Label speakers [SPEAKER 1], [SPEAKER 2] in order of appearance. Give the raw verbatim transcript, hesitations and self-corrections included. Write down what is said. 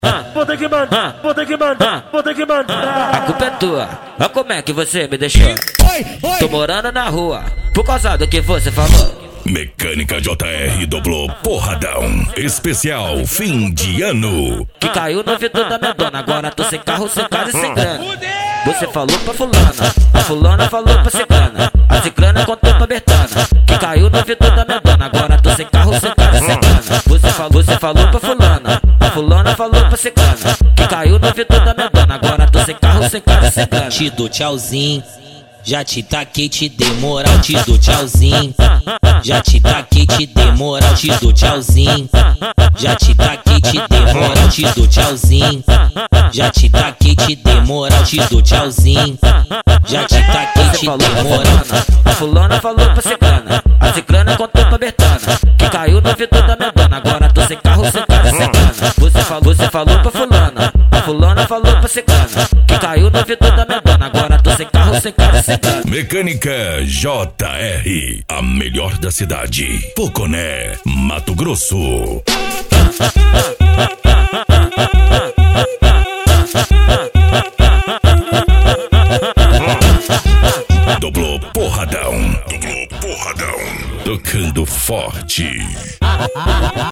[SPEAKER 1] vou ter que mandar, vou ter que mandar, vou ter que mandar.
[SPEAKER 2] A culpa é tua, olha como é que você me deixou. Tô morando na rua, por causa do que você falou.
[SPEAKER 3] Mecânica J R dobrou porradão. Especial fim de ano.
[SPEAKER 2] Que caiu no vidro da minha dona, agora tô sem carro, sem casa e sem grana. Você falou pra fulana, a fulana falou pra ciclana, a ciclana contou pra Bertana. Que caiu no vidro da minha dona, agora tô sem carro, sem casa e sem grana. Você falou, você falou pra fulana, a fulana falou pra ciclana. Que caiu no vidro da minha dona, agora tô sem carro, sem casa e sem grana.
[SPEAKER 4] Te dou tchauzinho, já te taquei, te dei moral, te dou tchauzinho. Já te taquei, te dei moral, te dou tchauzinho. Já te taquei, te dei moral, te dou tchauzinho. Já te taquei, te dei moral, te dou tchauzinho. Já te taquei, te dei moral.
[SPEAKER 2] A fulana falou pra ciclana, a ciclana contou pra Bertana. Que caiu no vidro da minha dona, agora tô sem carro, sem casa, sem grana. Você falou, você falou pra fulana, a fulana falou pra ciclana. Que caiu no vidro da minha dona, agora tô sem carro, sem casa, sem grana.
[SPEAKER 3] Mecânica J R, a melhor da cidade. Poconé, Mato Grosso. Dobrou porradão. Dobrou porradão. Tocando forte.